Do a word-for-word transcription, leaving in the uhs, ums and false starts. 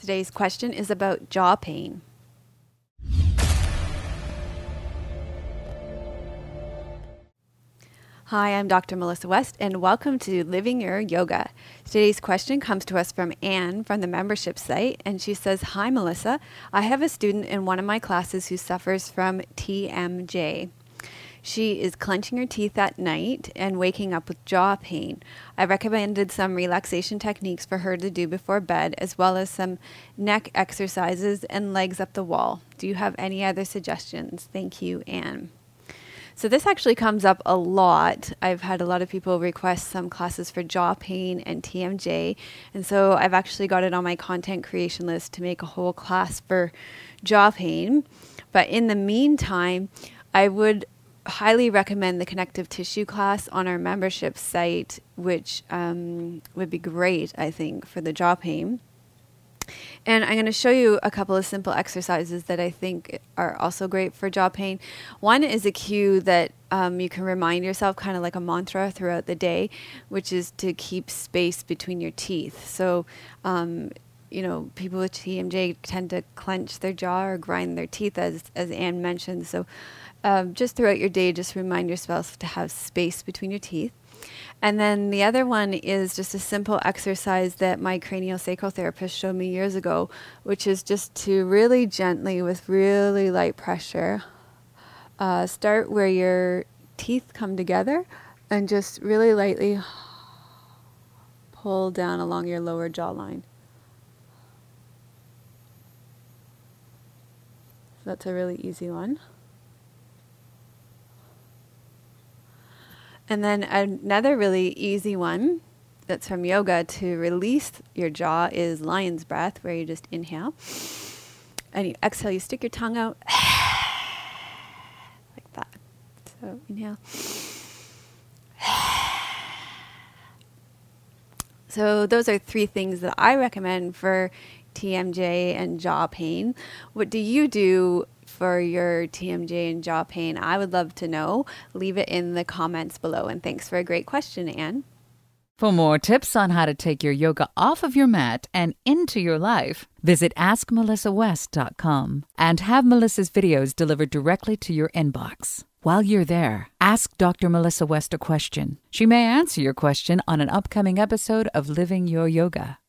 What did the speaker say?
Today's question is about jaw pain. Hi, I'm Doctor Melissa West, and welcome to Living Your Yoga. Today's question comes to us from Anne from the membership site, and she says, "Hi, Melissa. I have a student in one of my classes who suffers from T M J. She is clenching her teeth at night and waking up with jaw pain. I recommended some relaxation techniques for her to do before bed, as well as some neck exercises and legs up the wall. Do you have any other suggestions? Thank you, Anne." So this actually comes up a lot. I've had a lot of people request some classes for jaw pain and T M J. And so I've actually got it on my content creation list to make a whole class for jaw pain. But in the meantime, I would highly recommend the connective tissue class on our membership site, which um, would be great, I think, for the jaw pain. And I'm going to show you a couple of simple exercises that I think are also great for jaw pain. One is a cue that um, you can remind yourself, kind of like a mantra throughout the day, which is to keep space between your teeth. So, um, you know, people with T M J tend to clench their jaw or grind their teeth, as, as Anne mentioned. So um, just throughout your day, just remind yourself to have space between your teeth. And then the other one is just a simple exercise that my craniosacral therapist showed me years ago, which is just to really gently, with really light pressure, uh, start where your teeth come together and just really lightly pull down along your lower jawline. So that's a really easy one. And then another really easy one that's from yoga to release your jaw is lion's breath, where you just inhale. And you exhale, you stick your tongue out like that. So inhale. So those are three things that I recommend for T M J and jaw pain. What do you do for your T M J and jaw pain? I would love to know. Leave it in the comments below. And thanks for a great question, Anne. For more tips on how to take your yoga off of your mat and into your life, visit ask melissa west dot com and have Melissa's videos delivered directly to your inbox. While you're there, ask Doctor Melissa West a question. She may answer your question on an upcoming episode of Living Your Yoga.